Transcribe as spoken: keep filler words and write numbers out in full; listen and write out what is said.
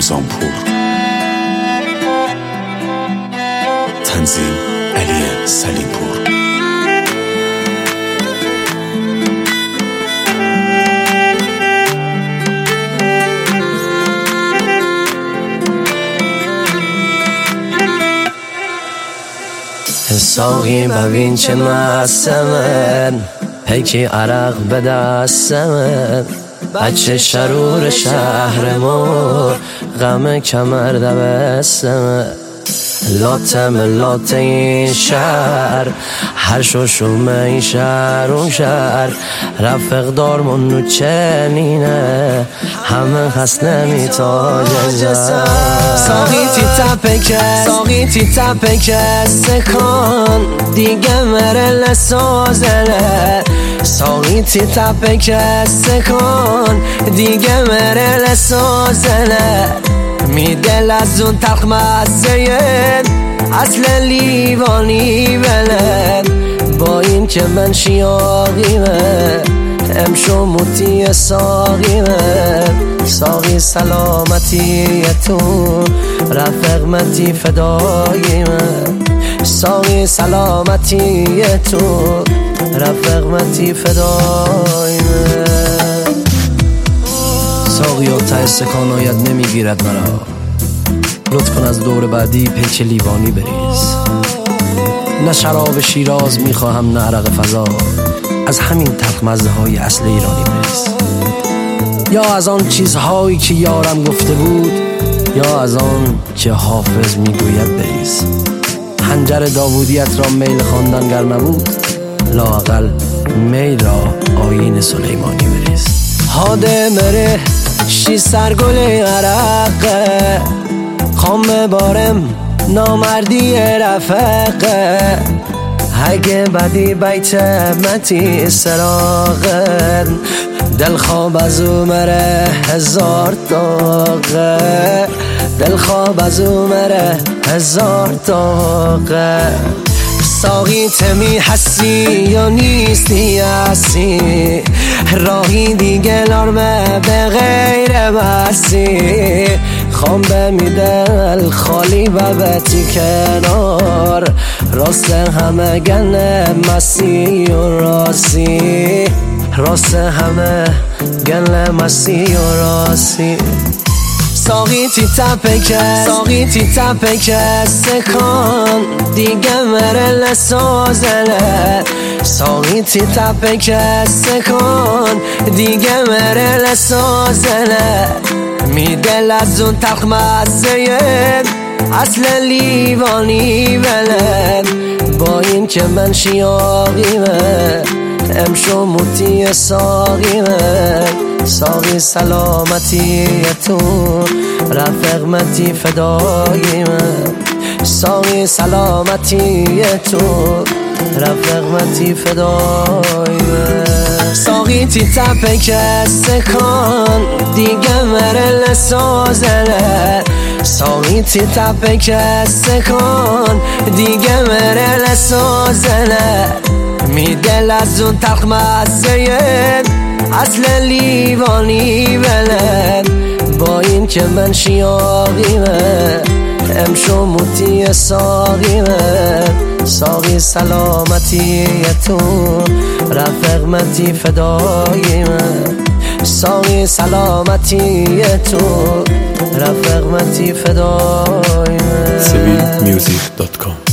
رمضانپور. تنظیم علی سلیمپور. ساقی ببین چه مستمن، پیکی عرق به دستمن، بچه شرور شهر مور، غم کمر دبستمن، لاتم لات این شهر، هر شوشوم این شهر اون شهر، رفق دار منو چنینه، همه هست نمیتاج زن. ساقی تی تپکه ساقی تی تپکه سکان دیگه مره لسازله، ساقی تی تپکه سکان دیگه مره لسازله، میدل از اون تلخ مزه اصل لیوانی بله، با این که من شیاقیمه امشو موتی ساقیمه، ساقی سلامتی تو رفقمتی فداییمه، ساقی سلامتی تو رفقمتی فداییمه. ساقی ها ته سکان آید نمیگیرد مرا، لطف کن از دور بعدی پیچ لیوانی بریز، نه شراب شیراز میخواهم نه عرق فضا، از همین تلخ مزه های اصل ایرانی بریز، یا از آن چیزهایی که یارم گفته بود، یا از آن که حافظ میگوید بریز. حنجر داوودیت را میل خواندن گر نبود، لااقل میل را آیین سلیمانی بریز. هاده مره شی سرگل عرقه، خام بارم نامردی رفقه، اگه بدی بیت متی سراغه، دل خواب از اومره هزار تاقه، دل خواب از اومره هزار تاقه. ساقی تمی هستی یا نیستی هستی، راهی دیگه لارمه به غیر بستی، خام بمیدل خالی و بتی کنار، راست همه گنه مسی و راسی، راست همه گنه مسی و راسی. ساقی تی تپکه ساقی تی تپکه سکان دیگه مره لسازله، ساقی تی تپکه سکان دیگه مره لسازله، میدل از اون تلخ مزه اصل لیوانی بله، با این که من شیاقیمه امشو موتی ساقیمه، ساقی سلامتی تو رفقمتی فداییمه، ساقی سلامتی تو رفقمتی فداییمه. ساقی تی تپکه سکان دیگه مره لسازله، ساقی تی تپکه سکان دیگه مره لسازله، میدل از اون تلخ مزه اصل لیوانی بله، با این که من شیاقیمه امشو موتی ساقیمه، ساقی سلامتی تو رفقمتی فداییمه، ساقی سلامتی تو رفقمتی فداییمه. سبیل میوزیک دات کام